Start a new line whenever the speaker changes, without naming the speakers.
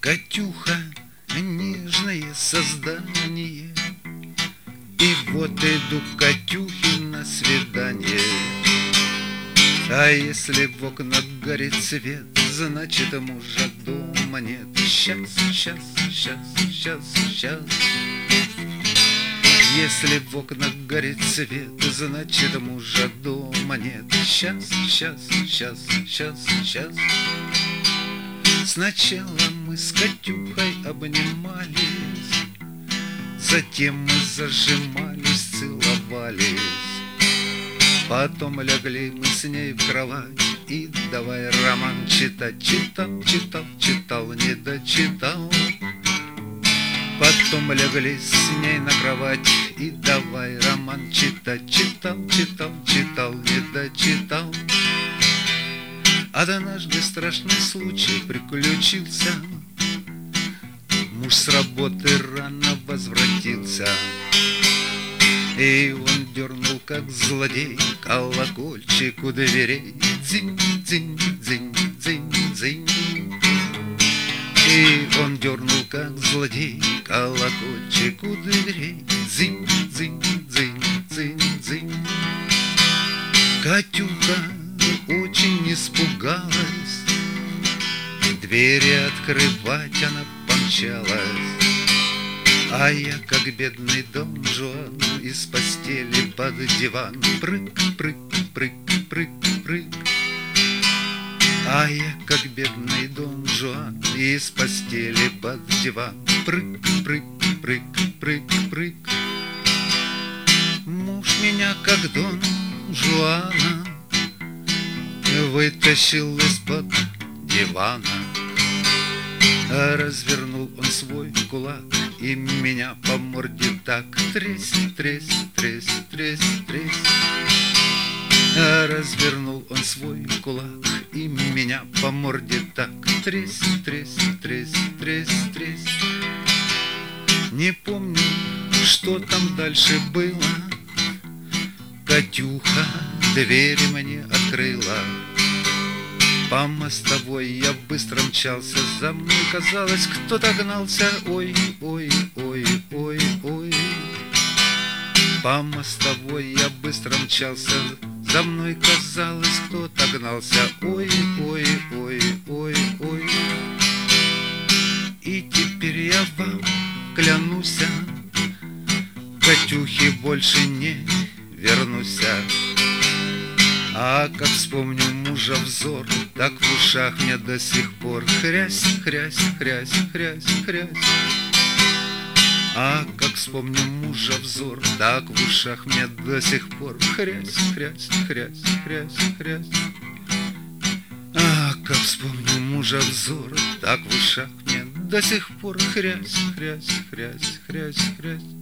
Катюха, нежное создание, и вот иду к Катюхе на свидание. А если в окнах горит свет, значит мужа дома нет. Сейчас. Если в окнах горит свет, значит мужа дома нет. Сейчас. Сначала мы с Катюхой обнимались, затем мы зажимались, целовались. Потом легли мы с ней в кровать и давай роман читать. Читал, не дочитал. Потом легли с ней на кровать и давай роман читать. Читал, не дочитал. Однажды страшный случай приключился. Муж с работы рано возвратился, и он дернул, как злодей, колокольчик у дверей. Дзинь. И он дернул, как злодей, колокольчик у дверей. Дзинь. Катюха очень испугалась, двери открывать она помчалась. А я, как бедный Дон Жуан, из постели под диван прыг. А я, как бедный Дон Жуан, из постели под диван прыг. Муж меня, как Дон Жуана, вытащил из-под дивана. Развернул он свой кулак и меня по морде так тресь. Развернул он свой кулак и меня по морде так тресь. Не помню, что там дальше было. Катюха двери мне открыла. По мостовой я быстро мчался, за мной, казалось, кто-то гнался. Ой. По мостовой я быстро мчался, за мной, казалось, кто-то гнался. Ой. И теперь я вам клянусь, Катюхе больше не вернуся. А как вспомню мужа взор, так в ушах мне до сих пор хрясь. А как вспомню мужа взор, так в ушах мне до сих пор хрясь. А как вспомню мужа взор, так в ушах мне до сих пор хрясь.